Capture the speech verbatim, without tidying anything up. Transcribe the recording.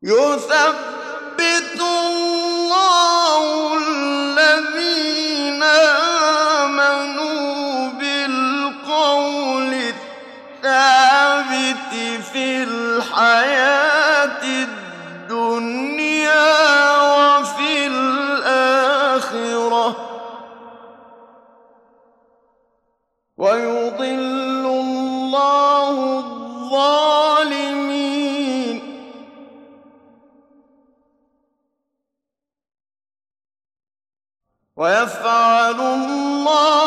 يثبت الله الذين آمنوا بالقول الثابت في الحياة الدنيا وفي الآخرة ويضل الله الظالمين ويفعل الله